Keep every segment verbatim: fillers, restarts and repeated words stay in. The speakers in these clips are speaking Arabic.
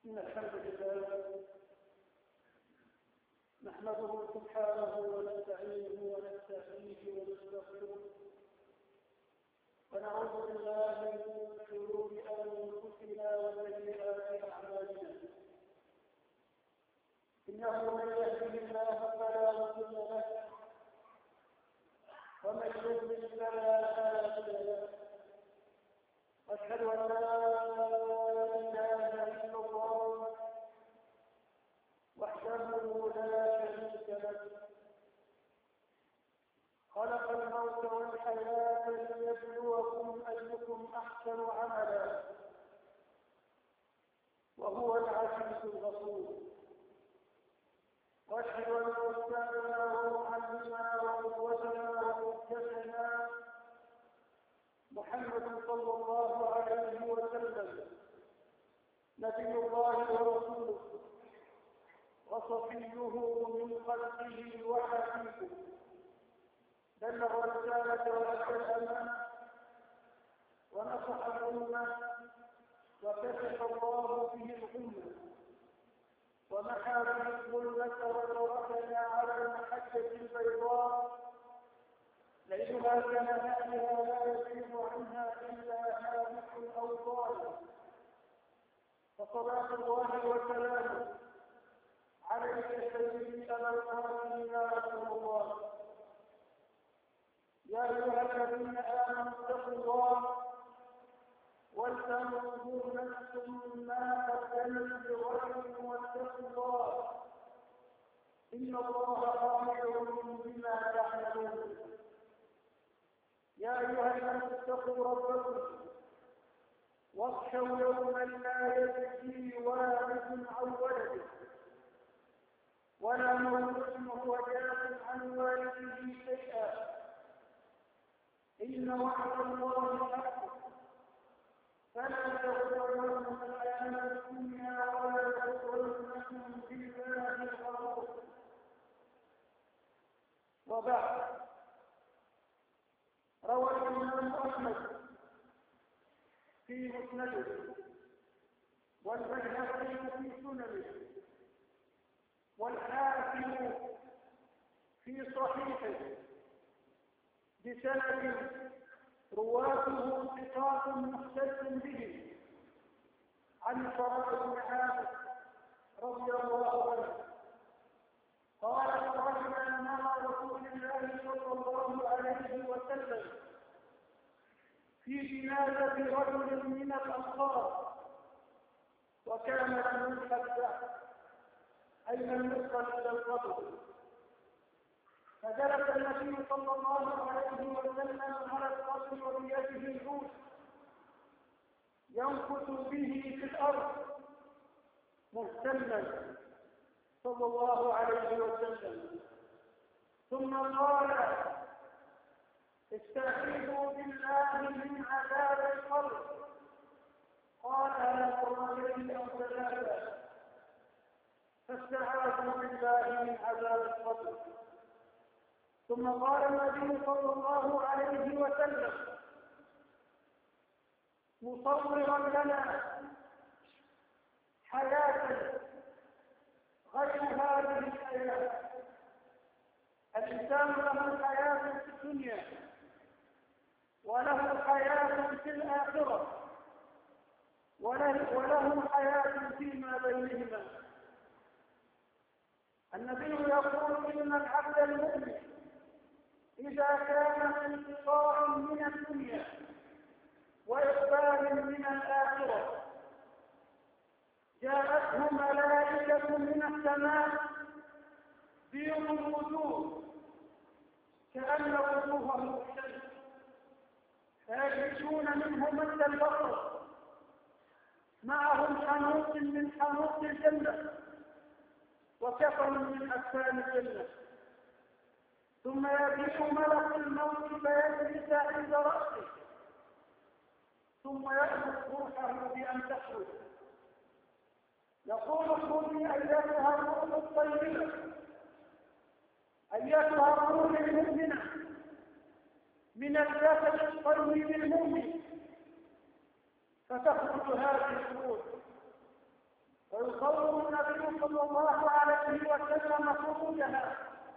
إن الحمد لله نحمده سبحانه ونستعينه ونستهديه ونستغفره ونعوذ بالله من شرور أنفسنا وسيئات أعمالنا إنه من يهده الله فلا مضل له ومن يضلل فلا هادي له أشهد أن لا إله إلا الله وحده لا شريك له خلق الموت والحياة ليبلوكم أيكم أحسن عملا وهو العزيز الغفور واشهد أن أستاذنا ومعلمنا وقدوتنا ومهتدنا محمد صلى الله عليه وسلم نبي الله ورسوله وصفيه من خلقه وحبيبه بلغ الرسالة وأدى الأمانة ونصح الأمة وكشف الله به الأمة ومحى به الظلمة وتركنا على المحجة البيضاء ليلها كنهارها لا يزيغ عنها إلا هالك أو ضال فصلاة الله وسلامه عليك سيدي أبا القاسم يا رسول الله يا أيها الذين آمنوا اتقوا الله ولتنظر نفس ما قدمت لغد واتقوا الله إن الله خبير بما تعملون يا أيها الناس اتقوا ربكم واخشوا يوما لا يجزي والد عن ولده ولا مولود هو جاز عن والده شيئا إن وعد الله حق فلا تغرنكم الحياة الدنيا ولا تغرنكم بالله الغرور وبعد روى الإمام أحمد في مسنده والبيهقي في سننه والحاكم في صحيحه بسند رواته ثقات محتج به عن البراء بن عازب رضي الله عنه قال خرجنا مع رسول الله صلى الله عليه وسلم في جنازة رجل من الأنصار وكان لم يلحق بعد أي لم يدخل إلى القبر فجلس النبي صلى الله عليه وسلم على القبر وبيده العود ينكت به في الأرض مهتما صلى الله عليه وسلم ثم قال استعيذوا بالله من عذاب القبر قالها مرتين أو ثلاثة فاستعاذوا بالله من عذاب القبر ثم قال النبي صلى الله عليه وسلم مصورا لنا حياة غير هذه الحياة الإنسان له حياة في الدنيا وله حياة في الآخرة وله, وله حياة فيما بينهما النبي يقول إن العبد المؤمن إذا كان في انقطاع من الدنيا وإقبال من الآخرة جاءته ملائكة من السماء بيض الوجوه كأن وجوههم الشمس فيجلسون منه مد البصر معهم حنوط من حنوط الجنة وكفن من أكفان الجنة ثم يجيء ملك الموت فيجلس عند رأسه ثم يأخذ روحه بأن تخرج يقول اخرجي أيتها الروح الطيبة أيتها الروح المؤمنة من الجسد الطيب المؤمن فتخرج هذه الروح ويصور النبي صلى الله عليه وسلم خروجها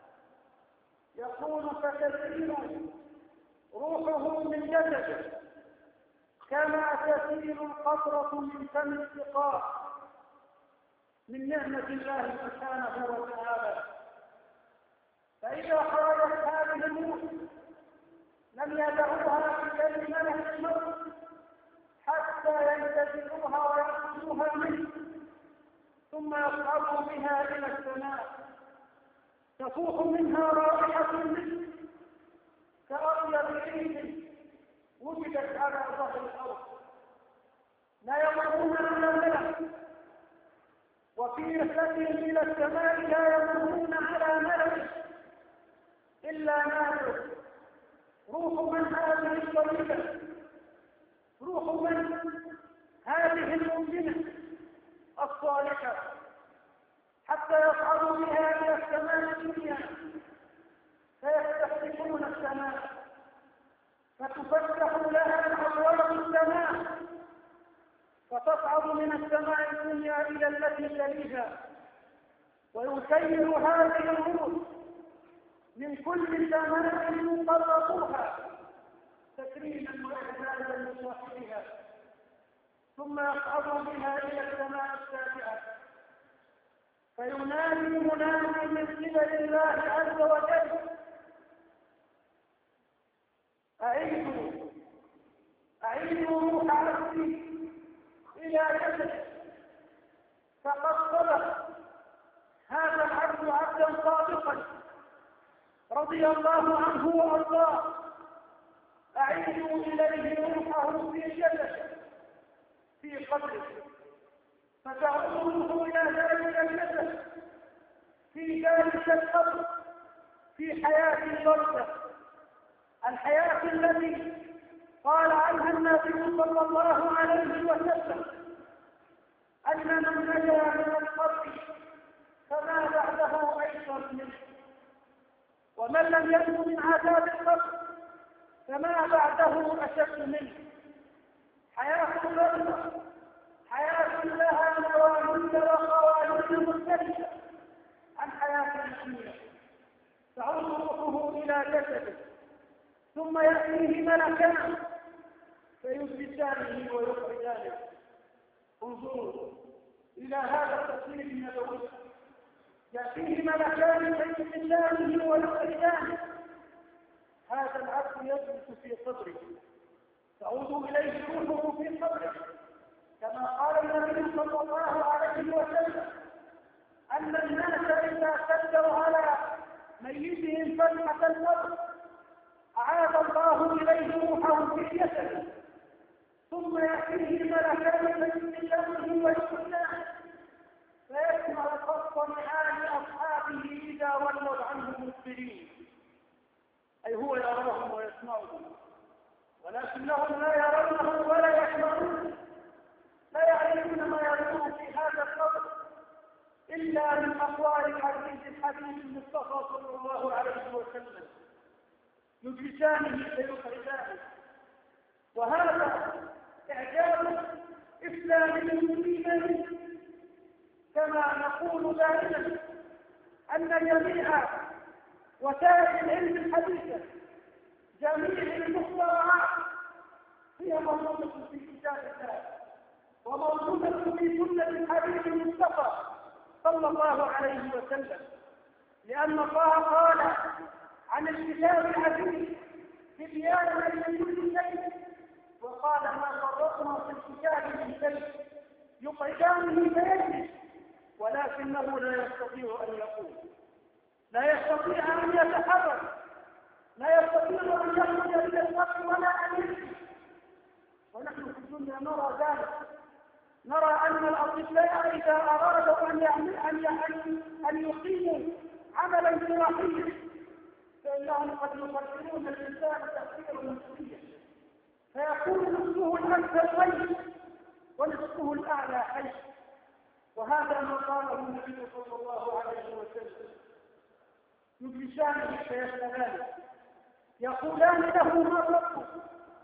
يقول فتسير روحه من جسده كما تسير القطرة من فم السقاء من نعمة الله سبحانه وتعالى. فإذا خرجت هذه الروح لم يدعوها بكلم ملك الموت حتى ينتزعوها ويأخذوها منه، ثم يصعدوا بها إلى السماء تفوح منها رائحة منه كأطيب ريح وجدت على ظهر الأرض، لا يمرون على ملك، وفي رحلتهم إلى السماء لا يمرون على ملك إلا نادوا روح من هذه الطريقة، روح من هذه المؤمنة الصالحة، حتى يصعدوا بها إلى السماء الدنيا فيستفتحون السماء فتفتح لها أبواب السماء فتصعد من السماء الدنيا إلى التي تليها، ويسير هذه الروح من كل سماء يقربوها تكريما وإعدادا لصاحبها، ثم يصعد بها إلى السماء السابعة فينادي منادي من قبل الله عز وجل أعيدوا أعيدوا روح عبدي إلى جسده، فقد صدق هذا العبد عبدا صادقا رضي الله عنه وارضاه. أعيدوا إليه روحه في جسده في قبره فتعوده إلى ذلك الجسد في ذلك القبر في حياة البرزخ، الحياة التي قال عنها النبي صلى الله عليه وسلم أن من نجا من القبر فما بعده أيسر منه، ومن لم ينج من عذاب القبر فما بعده أشد منه. حياة البرزخ حياة لها نواميس وقوانين مختلفة عن حياة الدنيا. تعود روحه إلى جسده ثم يأتيه ملكان فيثبتانه ويخرجانه. انظروا إلى هذا التصوير النبوي، يأتيه ملكان فيثبتانه ويخرجانه. هذا العبد يجلس في قبره تعود إليه روحه في قبره، كما قال النبي صلى الله عليه وسلم أن الناس إذا سدوا على ميتهم فتحة القبر أعاد الله إليه روحه في جسده، ثم يأتيه ملكان فيثبتانه ويخرجانه فيسمع خط نعال أصحابه إذا ولوا عنه مدبرين، أي هو يراهم ويسمعهم ولكنهم لا يرونه ولا يسمعون، لا يعرفون ما يرون في هذا القبر إلا من أقوال الحديث الحديث المصطفى صلى الله عليه وسلم يدرسانه فيخرجانه. وهذا إعجاز إسلامي مبين، كما نقول دائما أن جميع وسائل العلم الحديثة جميع المخترعات هي موجودة في كتاب الله وموجودة في سنة الحبيب المصطفى صلى الله عليه وسلم، لأن الله قال عن الكتاب العزيز تبيانا لكل شيء، وقال ما فرطنا في الكتاب من شيء، يقعدانه فيجلس ولكنه لا يستطيع أن يقول، لا يستطيع أن يتحرك، لا يستطيع أن يخرج إلى الحق ولا أن يمشي. ونحن في الدنيا نرى ذلك، نرى أن الأطباء إذا أرادوا أن أن أن يقيموا عملا جراحيا فإنهم قد يقدرون الإنسان تقديرا مسؤوليا، فيكون نصفه الأكثر حي ونصفه الأعلى حي. وهذا ما قاله النبي صلى الله عليه وسلم. يجلسانه فيسألانه يقولان له ما ربك؟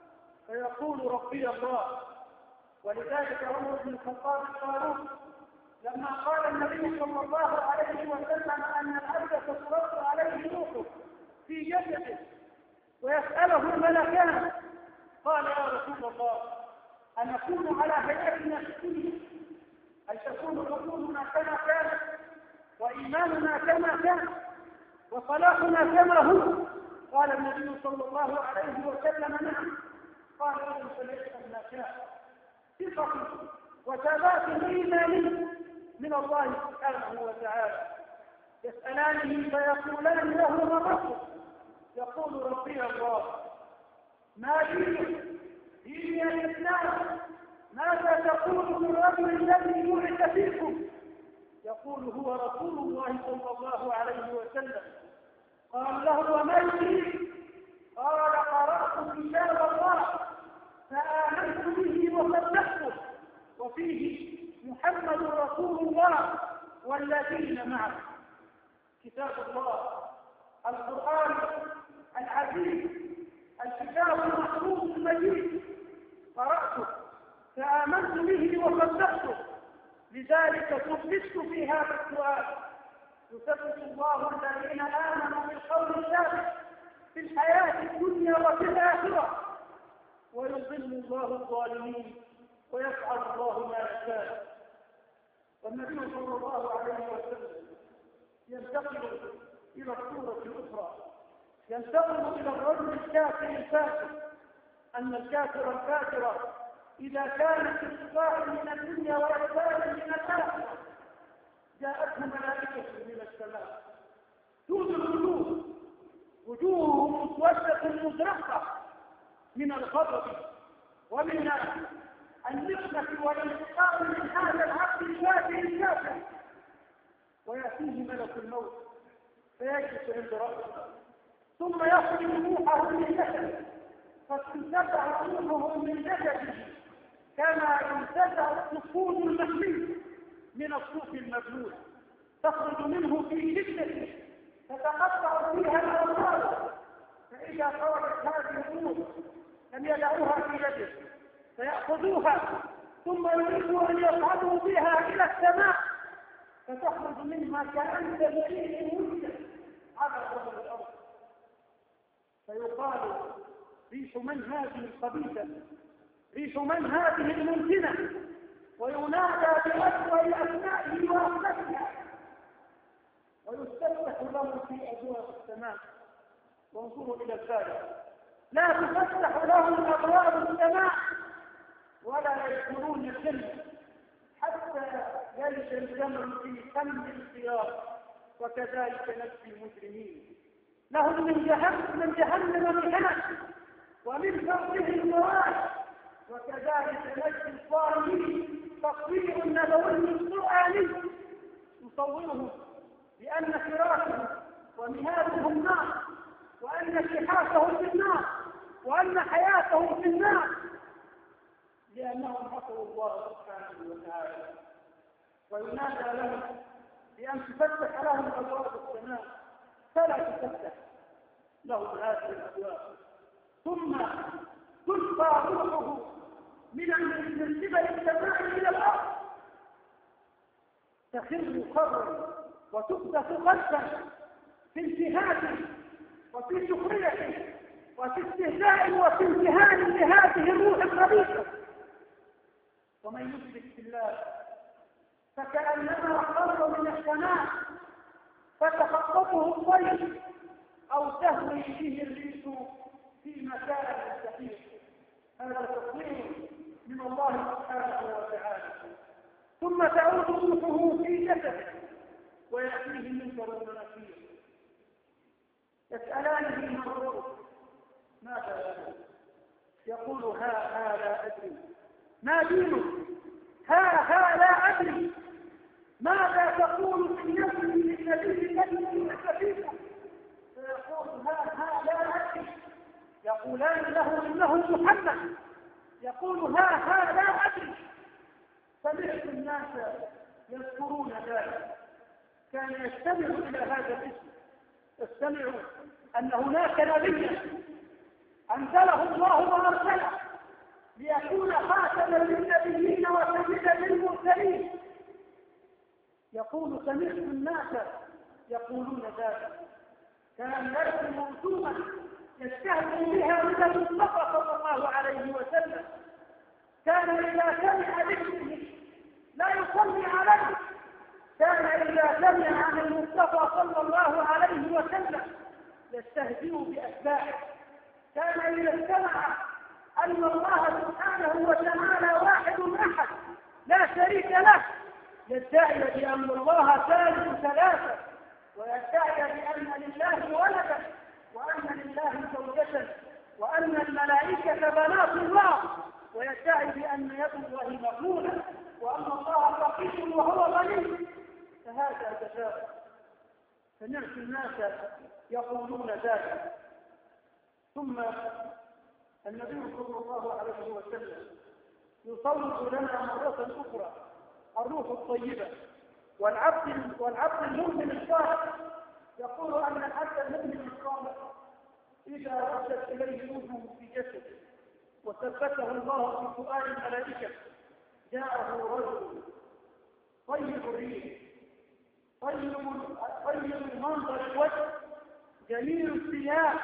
فيقول ربي الله. ولذلك عمر بن الخطاب الفاروق لما قال النبي صلى الله عليه وسلم أن العبد تترد عليه روحه في جسده ويسأله الملكان، قال يا رسول الله أن نكون على هيئتنا في الدنيا، أي تكون رسولنا كما كان وإيماننا كما كان وصلاحنا كما هو؟ قال النبي صلى الله عليه وسلم نعم. قال لهم فليسأل ما شاء، ثقة وثبات إيماني من الله سبحانه وتعالى. يسألانه فيقولان له ما ربك؟ يقول ربي الله. ما دينك؟ ديني الإسلام. ماذا تقول في الرجل الذي بعث فيكم؟ يقول هو رسول الله صلى الله عليه وسلم. قال له وما يدريك؟ قال قرأت كتاب الله فآمنت به وصدقته وفيه محمد رسول الله والذين معه. كتاب الله القرآن العزيز، الكتاب المحفوظ المجيد، قرأته فآمنت به وصدقته، لذلك ثبت في هذا السؤال. يثبت الله الذين آمنوا بالقول الثابت في الحياة الدنيا وفي الآخرة، ويضل الله الظالمين ويفعل الله ما يشاء. والنبي صلى الله عليه وسلم ينتقل إلى الصورة الأخرى، ينتقل إلى الرجل الكافر الفاسق، أن الكافر الفاجر إذا كان في انقطاع من الدنيا وإقبال من الآخرة جاءته ملائكة من السماء دون الوجوه، وجوههم مسودة مزرقة من الغضب ومن النقمة والانتقام من هذا العبد الكافر الكافر، ويأتيه ملك الموت فيجلس عند رأسه ثم يخرج روحه من جسده، فتنتزع روحه من جسده كما ينتزع السفود المحمي من الصوف المبلول، تخرج منه في جسده تتقطع فيها الأوصال، فإذا خرجت هذه الروح لم يدعوها في يده فيأخذوها ثم يريدوا أن يصعدوا بها إلى السماء، فتخرج منها كأن جميع وجه على وجه الأرض، فيقال ريح من هذه الخبيثة، ريح من هذه الممكنة، وينادى بأسوأ أسمائه وأخلاقها، ويستفتح له في أبواب السماء. وانظروا إلى الفارق، لا تفتح لهم أبواب السماء ولا يدخلون الجنة حتى يلج الجمل في فم الخيار، وكذلك نجزي المجرمين. لهم من جهنم من جهنم مهاد ومن فوقهم غواش، وكذلك نجزي الظالمين. تصوير نبوي قرآني يصورهم بأن فراشهم ومهادهم نار، وأن شحافهم في النار، وأن حياتهم في النار، لأنهم عصوا الله سبحانه وتعالى. وينادى لهم بأن تفتح لهم أبواب السماء فلا تفتح لهم هذه الأبواب، ثم تلقى روحه من قبل السماء إلى الأرض، تخر خرا وتقذف قذفا في انتهاك وفي سخرية وفي استهزاء وفي امتهان لهذه الروح الخبيثة. ومن يشرك بالله فكأنما خر من السماء فتخطفه الطير أو تهوي به الريح في مكان سحيق. هذا تصوير من الله سبحانه وتعالى. ثم تعود روحه في جسده ويأتيه منكر ونكير، يسألانه من ربك ماذا يقول؟ يقول ها ها لا أدري. ما دينك؟ ها ها لا أدري. ماذا تقول في النبي الذي الذي بعث فيكم؟ فيقول ها ها لا أدري. يقولان له إنه محمد، يقول ها ها لا أدري. سمعت الناس يذكرون ذلك، كان يستمع إلى هذا الاسم، يستمع أن هناك نبيا أنزله الله وأرسله ليكون خاتما للنبيين وسيدا للمرسلين، يقول سمعت الناس يقولون ذلك، كان يرسم رسوما يستهزئ بها من المصطفى صلى الله عليه وسلم، كان إذا سمع ذكره لا يصلي عليه، كان إذا سمع عن المصطفى صلى الله عليه وسلم يستهزئ بأتباعه، كان إذا استمع أن الله سبحانه وتعالى واحد أحد لا شريك له يدعي بأن الله ثالث ثلاثة، ويدعي بأن لله ولدا وأن لله زوجة وأن الملائكة بنات الله، ويدعي بأن يد الله مغلولة وأن الله فقير وهو غني، فهذا جزاء. سمعت الناس يقولون ذلك. ثم النبي صلى الله عليه وسلم يصور لنا مرة أخرى الروح الطيبة والعبد والعبد المؤمن الصالح. يقول أن العبد المؤمن الصالح إذا ردت إليه روحه في جسده وثبته الله في سؤال الملائكة جاءه رجل طيب الريح طيب طيب منظر الوجه جميل الثياب،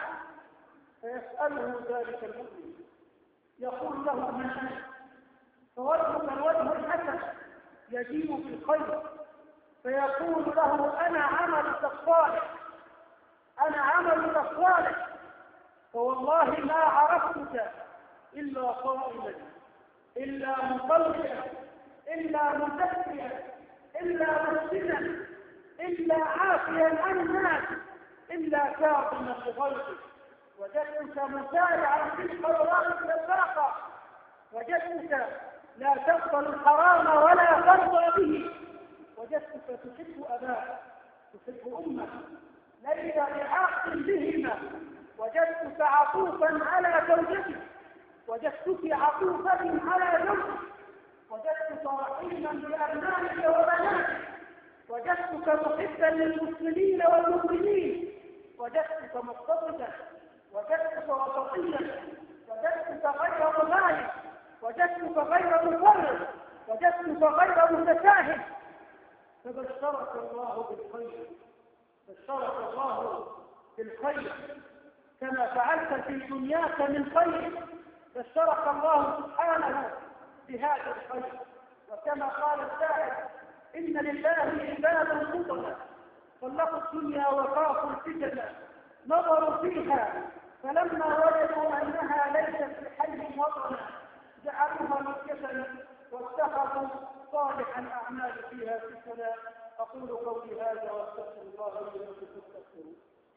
فيسأله ذلك المؤمن يقول له من أنت؟ فوجهك الوجه الحسن يجيء بالخير، فيقول له أنا عملك الصالح أنا عملك الصالح، فوالله ما عرفتك إلا صائما إلا مصليا إلا مزكيا إلا مسلما إلا عافيا عن الناس إلا كاظما لغيظك، وجدتك مسارعا في الخيرات سباقا، وجدتك لا تقبل الحرام ولا ترضى به، وجدتك تحب أباك تحب أمك ليس بعاق بهما، وجدتك عطوفا على زوجتك وجدتك عطوفا على زوجك، وجدتك رحيما بأبنائك وبناتك، وجدتك محبا للمسلمين والمؤمنين، وجدتك مقتصدا، وجدتك وسطيا، وجدتك غير مبالغ، وجدتك غير مفرط، وجدتك غير متساهل، فبشرك الله بالخير بشرك الله بالخير كما فعلت في دنياك من خير، بشرك الله سبحانه بهذا الخير. وكما قال الشاعر إن لله عبادا فطنا طلقوا الدنيا وخافوا الفتن، نظروا فيها فلما وجدوا أنها ليست بحي وطنا جعلوها مسكنا واتخذوا صالح الأعمال فيها سكنا. أقول قولي هذا واستغفر الله لي ولكم فاستغفروه.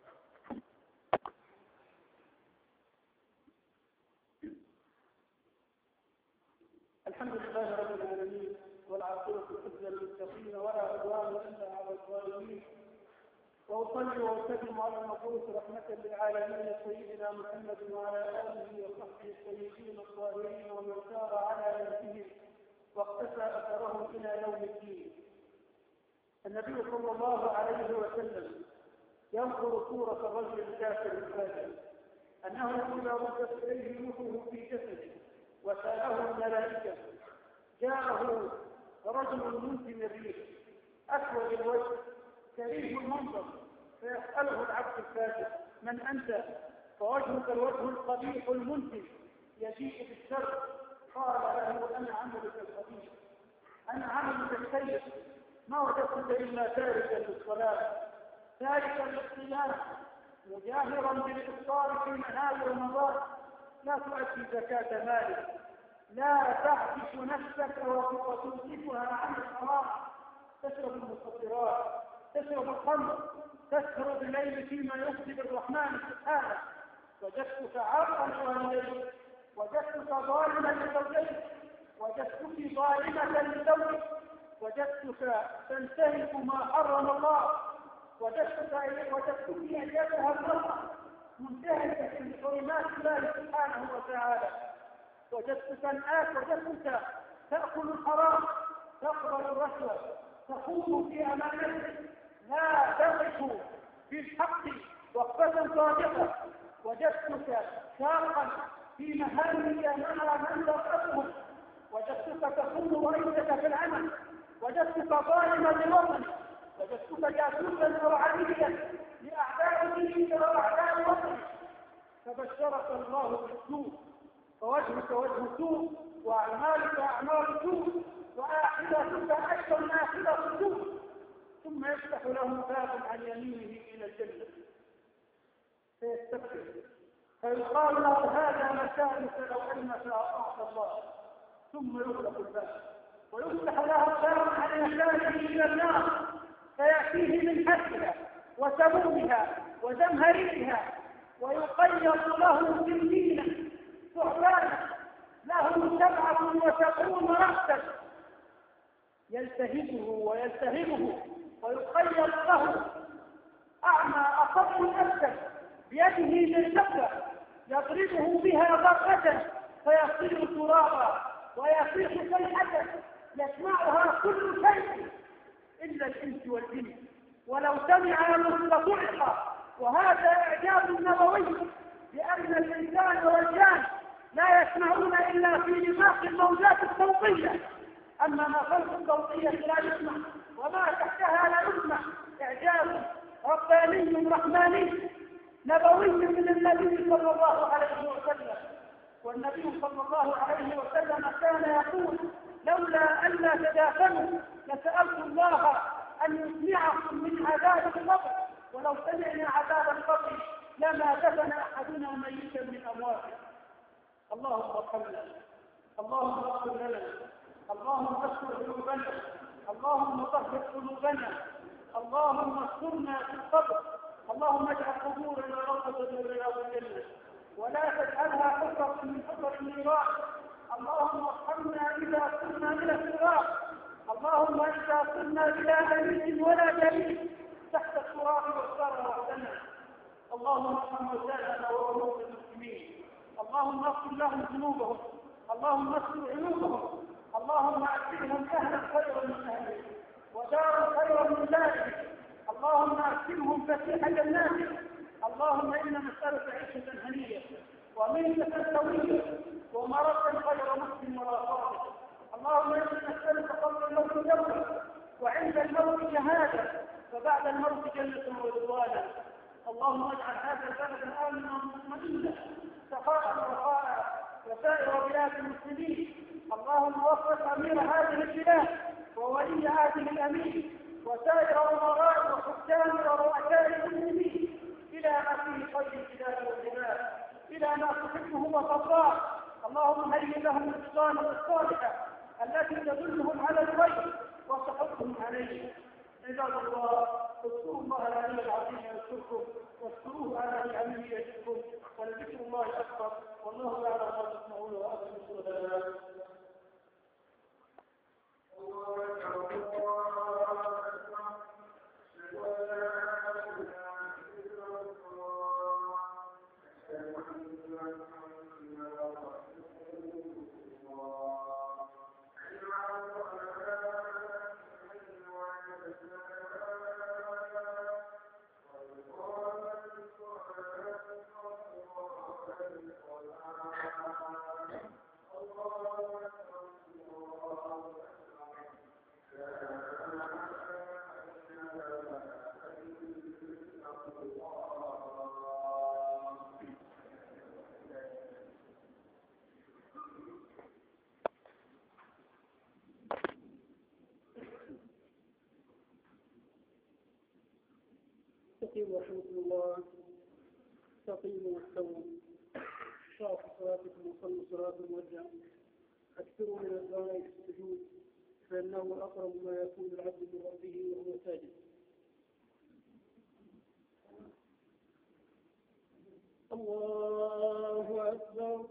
الحمد لله رب العالمين والعاقبة للحسنى للمتقين ولا عدوان إلا على الظالمين، وأصلي وأسلم على المبعوث رحمة للعالمين سيدنا محمد وعلى آله وصحبه الطيبين الطاهرين ومن سار على نهجهم واقتفى أثرهم إلى يوم الدين. النبي صلى الله عليه وسلم ينظر صورة الرجل الكافر الفاجر أنه إذا ردت إليه روحه في جسده وسأله الملائكة جاءه رجل منتن الريح أسود الوجه كريه المنظر، فيسأله العبد الفاجر من أنت؟ فوجهك الوجه القبيح المنتن يجيء بالشر. قال له أنا عملك القبيح أنا عملك السيء، ما وجدتك إلا تاركا للصلاة تاركا للصيام مجاهرا بالإفطار في نهار رمضان، لا تؤدي زكاة مالك، لا تعكس نفسك وتصرفها عن الحرام، تشرب المخدرات، تشرب الخمر، تسهر بالليل فيما يغضب الرحمن سبحانه. وجدتك عاقا والديك، وجدتك ظالما لزوجتك، وجدتك ظالمة لزوجك، وجدتك تنتهك ما حرم الله، وجدتك وجدتك ايتها المرأة منتهكة لحرمات الله سبحانه وتعالى، وجدتك الآن وجدتك تأكل الحرام، تقبل الرشوة، تخوض في أمانتك، لا تقف في الحق وقفة صادقة، وجدتك شاقا في مهامك مع من تقفهم، وجدتك تخوض رئيسك في العمل، وجدتك ظالما لوطنك، وجدتك جاسوسا فرعانيا لأعداء دينك وأعداء وطنك، فبشرك الله بالسوء، فوجهك وجه سوء، وأعمالك أعمال سوء، وآخرتك أيضا آخرة سوء، ثم يفتح له باب عن يمينه إلى الجنة فيستكبر، فيقال له هذا مكانك لو أنك أطعت الله، ثم يغلق الباب ويفتح له باب عن يساره إلى النار فيأتيه من حسها وسمومها ودمهريها، ويقيض له سنين ثعبانا له سبعة وسبعون رأسا يلتهبه ويلتهبه، ويقيض له أعمى أصب الأسد بيده بالنبلة يضربه بها ضربة فيصير ترابا ويصيح صيحة يسمعها كل شيء إلا الإنس والجن، ولو سمع لصعق. وهذا إعجاز نبوي، لأن الإنسان والجان لا يسمعون إلا في نطاق الموجات الصوتية، أما ما فوق الصوتية لا يسمع، وما تحتها لا يسمع. إعجاز رباني رحماني نبوي من النبي صلى الله عليه وسلم. والنبي صلى الله عليه وسلم كان يقول لولا ألا تدافنوا لسألت الله أن يسمعكم من عذاب القبر، ولو سمعنا عذاب القبر لما دفن أحدنا ميتا من أمواته. اللهم ارحمنا، اللهم اغفر لنا، اللهم استر ذنوبنا، اللهم طهر قلوبنا، اللهم استرنا في القبر، اللهم اجعل قبورنا روضة من رياض الجنة ولا تجعلها حفرة من حفر النيران. اللهم ارحمنا إذا صرنا إلى الصراط، اللهم إذا صرنا بلا أمين ولا جليل تحت التراب والثرى وحدنا. اللهم ارحم موتانا وموتى المسلمين، اللهم اغفر لهم ذنوبهم، اللهم استر عيوبهم، اللهم أكرمهم أهلا خيرا من أهله ودارا خيرا من داره، اللهم أكرمهم فسيح جناتك. اللهم إنا نسألك عيشة هنية وميتة سوية ومرضا غير مسلم ولا صادق. اللهم إنا نسألك قبل الموت توبة وعند الموت شهادة وبعد الموت جنة ورضوانا. اللهم اجعل هذا البلد آمنا مطمئنا سخاء رخاء وسائر بلاد المسلمين. اللهم وفق أمير هذه البلاد وولي هذه الأمين وسائر أمراء وحكام ورؤساء المسلمين إلى ما فيه خير البلاد والبلاد، إلى ما تحبه وترضاه. اللهم هيئ لهم البطانة الصالحة التي تدلهم على الخير وتحثهم عليه. عباد الله، اذكروا الله العلي العظيم يذكركم، واشكروه على نعمه يزدكم، ولذكر الله اكبر، والله يعلم ما تسمعون واقيموا الصلاه. استقيموا رحمة الله، استقيموا واستووا، شرفوا صلاتكم وصلوا صلاة الموجع، اكثروا من الدعاء في السجود فإنه أقرب ما يكون العبد من ربه وهو ساجد. الله أكبر.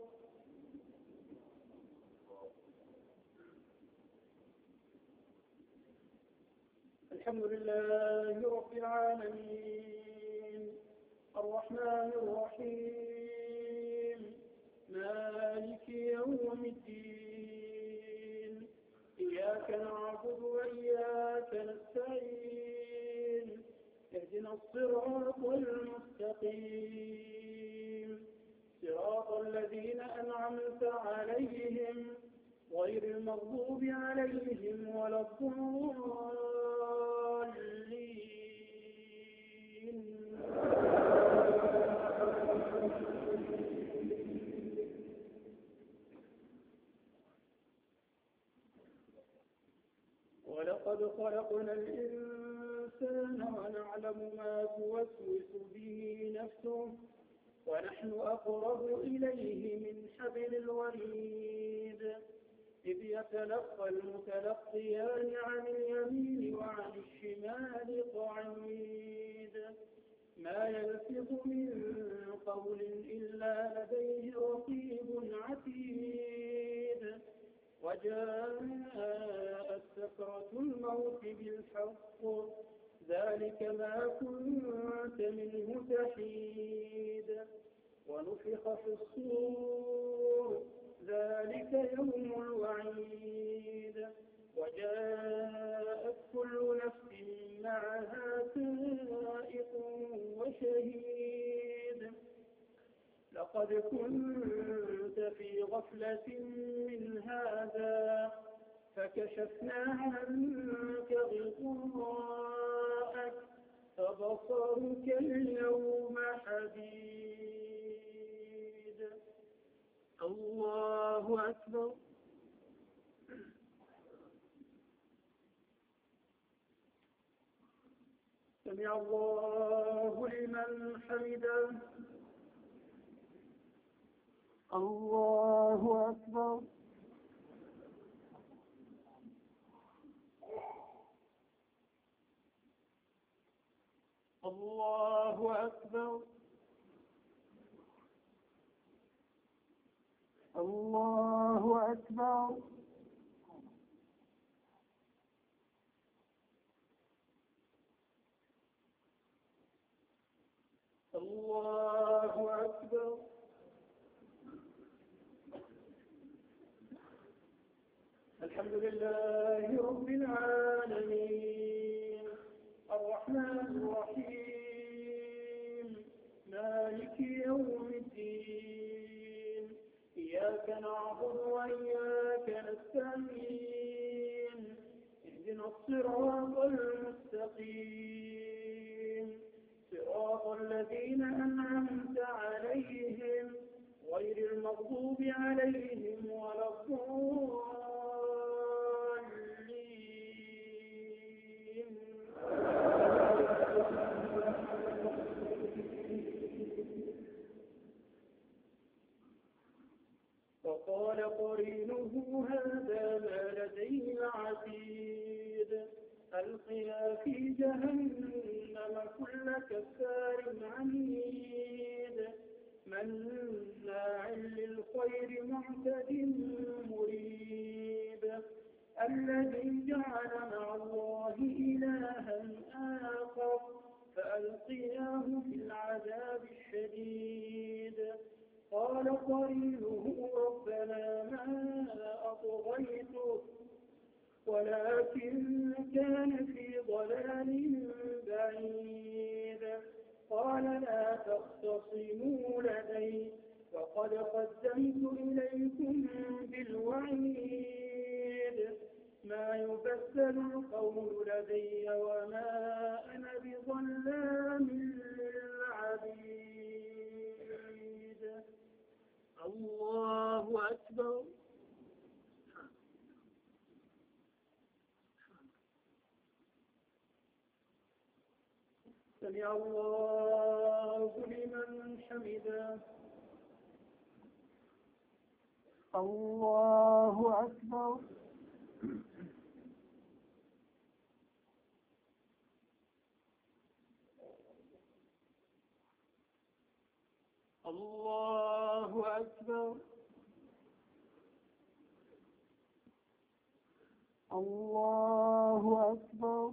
الحمد لله رب العالمين الرحمن الرحيم مالك يوم الدين إياك نعبد وإياك نستعين اهدنا الصراط المستقيم صراط الذين أنعمت عليهم غير المغضوب عليهم ولا الضالين. ولقد خلقنا الإنسان ونعلم ما توسوس به نفسه ونحن أقرب إليه من حبل الوريد إذ يتلقى المتلقيان عن اليمين وعن الشمال قعيد ما يلفظ من قول إلا لديه رقيب عتيد وجاءت سكرة الموت بالحق ذلك ما كنت منه تحيد ونفخ في الصور ذلك يوم الوعيد وجاءت كل نفس معها سائق وشهيد لقد كنت في غفلة من هذا فكشفنا عنك غطاءك فبصرك اليوم حديد. الله أكبر. سمع الله لمن حمده. الله أكبر. الله أكبر. الله أكبر. الله أكبر. الحمد لله رب العالمين الرحمن الرحيم مالك يوم الدين إياك نعبد وإياك نستعين اهدنا الصراط المستقيم صراط الذين أنعمت عليهم غير المغضوب عليهم ولا الضالين. وقال قرينه هذا ما لدي عتيد ألقيا في جهنم كل كفار عنيد مناع للخير معتد مريب الذي جعل مع الله إلها آخر فألقياه في العذاب الشديد. قال قرينه ربنا ما أطغيته ولكن كان في ضلال بعيد. قال لا تختصموا لدي وقد قدمت إليكم بالوعيد ما يبدل القول لدي وما أنا بظلام للعبيد. الله أكبر. سمع الله لمن حمده. الله أكبر. الله أكبر. الله أكبر.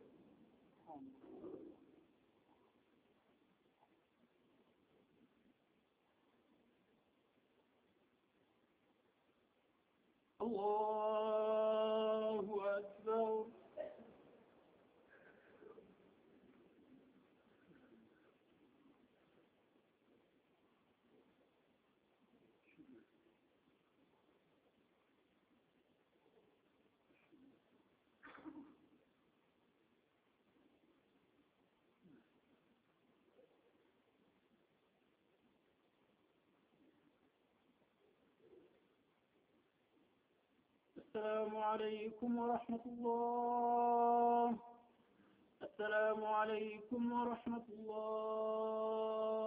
الله أكبر. السلام عليكم ورحمة الله. السلام عليكم ورحمة الله.